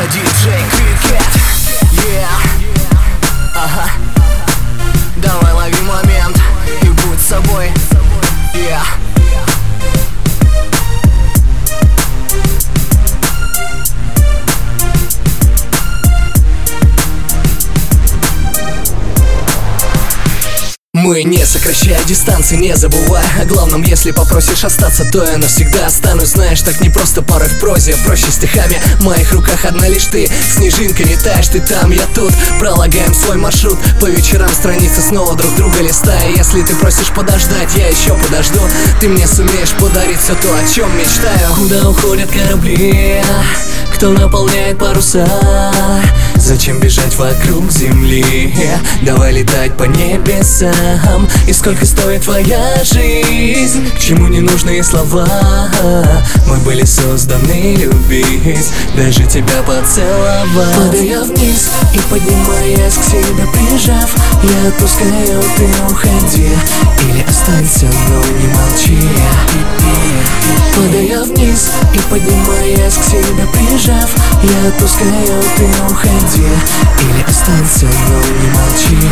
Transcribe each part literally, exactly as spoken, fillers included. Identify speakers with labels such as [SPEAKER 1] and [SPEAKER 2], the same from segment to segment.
[SPEAKER 1] это диджей Крикет. Yeah. Ага. Давай лови момент и будь собой. Yeah. Мы не сокращая дистанции, не забывай о главном. Если попросишь остаться, то я навсегда останусь. Знаешь, так не просто порой в прозе, проще стихами. В моих руках одна лишь ты, снежинка, не таешь, ты там, я тут. Пролагаем свой маршрут, по вечерам страницы снова друг друга листая. Если ты просишь подождать, я еще подожду. Ты мне сумеешь подарить все то, о чем мечтаю. Куда уходят корабли, кто наполняет паруса? Зачем бежать вокруг земли? Давай летать по небесам. И сколько стоит твоя жизнь? К чему ненужные слова? Мы были созданы любить, даже тебя поцеловать. Падая вниз и поднимаясь к себе прижав, я отпускаю, ты уходи. Или останься, но не молчи. Падая вниз и поднимаясь к себе прижав, я отпускаю, ты уходи. Или останься, но не молчи.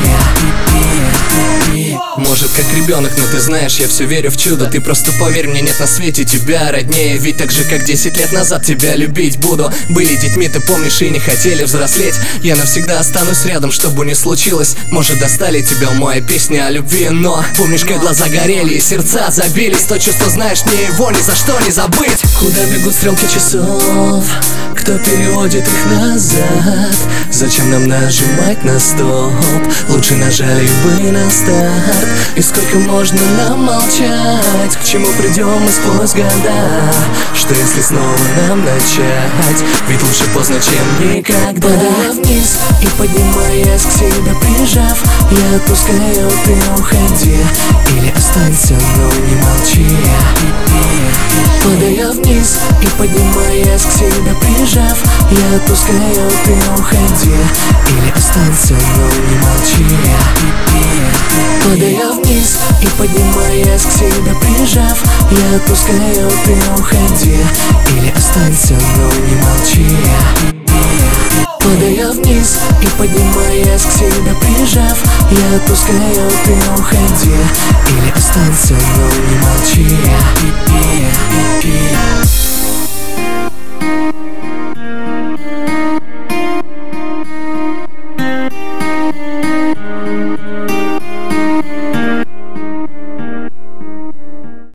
[SPEAKER 1] Может, как ребенок, но ты знаешь, я все верю в чудо. Ты просто поверь мне, нет на свете тебя роднее. Ведь так же, как десять лет назад тебя любить буду. Были детьми, ты помнишь, и не хотели взрослеть. Я навсегда останусь рядом, что бы ни случилось. Может, достали тебя мои песни о любви, но помнишь, как глаза горели и сердца забились. То чувство, знаешь, мне его ни за что не забыть. Куда бегут стрелки часов? Кто переводит их назад? Зачем нам нажимать на стоп? Лучше нажали бы на старт. И сколько можно нам молчать? К чему придем мы сквозь года? Что если снова нам начать? Ведь лучше поздно, чем никогда. Падая вниз и поднимаясь к себе прижав, я отпускаю, ты уходи. Или останься, но не молчи. Падая вниз и поднимаясь к себе прижав, я отпускаю, ты уходи. Или останься, но не молчи. Падая вниз и поднимаясь к себе прижав, я отпускаю, ты уходи. Или останься, но не молчи. Падая вниз и поднимаясь к себе прижав, я отпускаю, ты уходи. Или останься, но не молчи.